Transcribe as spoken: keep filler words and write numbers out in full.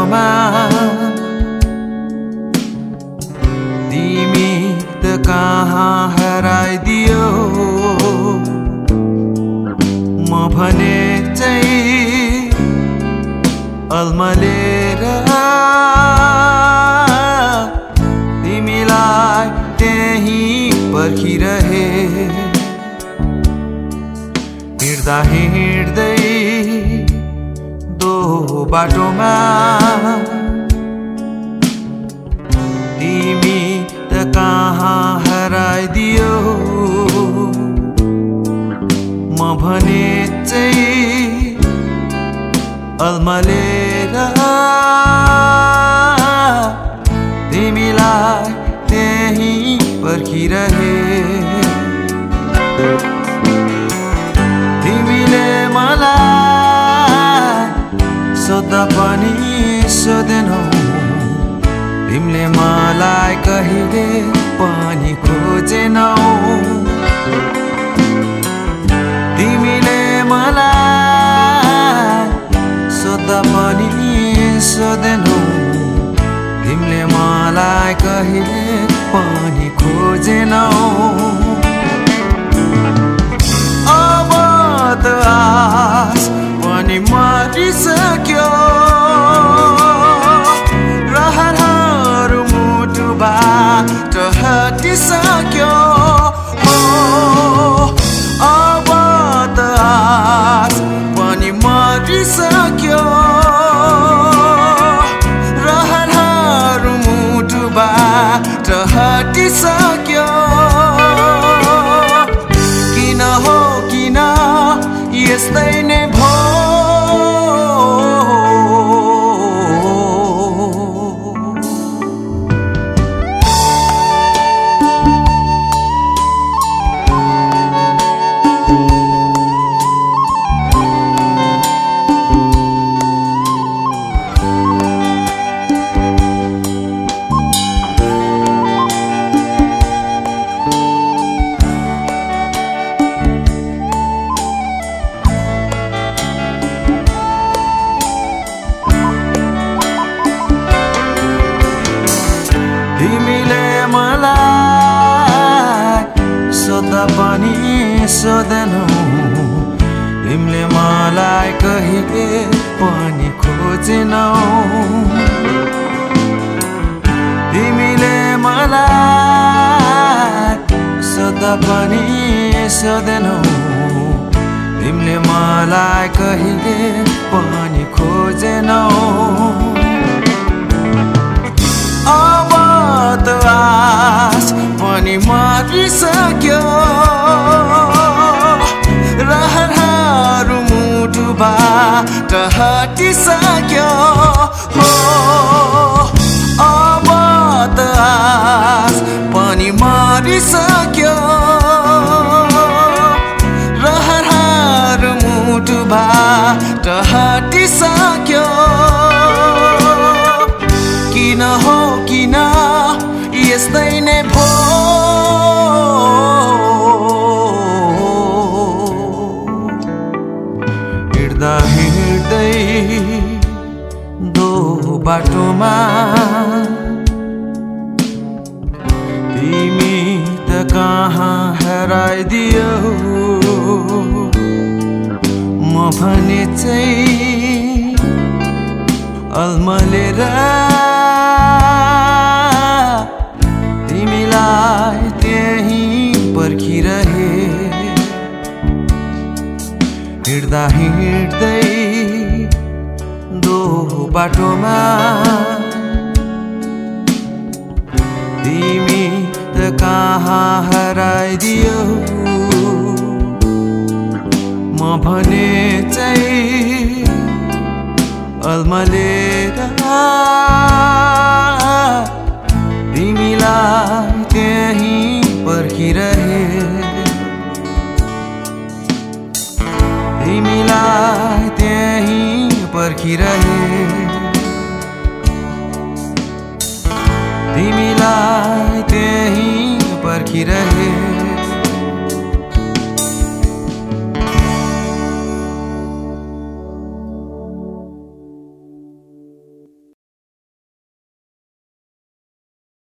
बाटोमा तिमी त कहाँ हराइदियो म भने चाहिँ अल्मलेर तिमीलाई त्यही पर्खिरहे हिँड्दा हिँड्दै दो बाटोमा तिमी त कहाँ हराइदियो म भने चाहिँ अल्मलेर तिमीलाई त्यही पर्खिरहे तिमीले मलाई सोध्दा पनि सोधेनौ तिमीले मलाई कहिले पनि खोजेनौ तिमीले मलाई सोध्दा पनि सोधेनौ तिमीले मलाई कहिले पनि खोजेनौ अब त आस पनि मरिसक्यो रहरहरू मुटुबाट हटिसक्यो अब त आस पनि मरिसक्यो रहरहरू मुटुबाट हटिसक्यो किन हो किन यस्तै नै भो तिमीले मलाई सोध्दा पनि सोधेनौ तिमीले मलाई कहिले पनि खोजेनौ तिमीले मलाई सोध्दा पनि सोधेनौ तिमीले मलाई कहिले पनि खोजेनौ अब त आस पनि मरिसक्यो रहरहरू मुटुबाट हटिसक्यो हो अब त आस पनि मरिसक्यो रहरहरू मुटुबाट हटिसक्यो किन हो किन यस्तै नै भो हिँड्दा हिँड्दै दो बाटोमा तिमी त कहाँ हराइदियो म भने चाहिँ अल्मलेर तिमीलाई त्यही पर्खिरहे हिँड्दा हिँड्दै दो बाटोमा तिमी त कहाँ हराइदियो म भने चाहिँ अल्मलेर तिमीलाई त्यही पर्खिरहे तिमीलाई त्यही पर्खिरहे तिमीलाई त्यही पर्खिरहे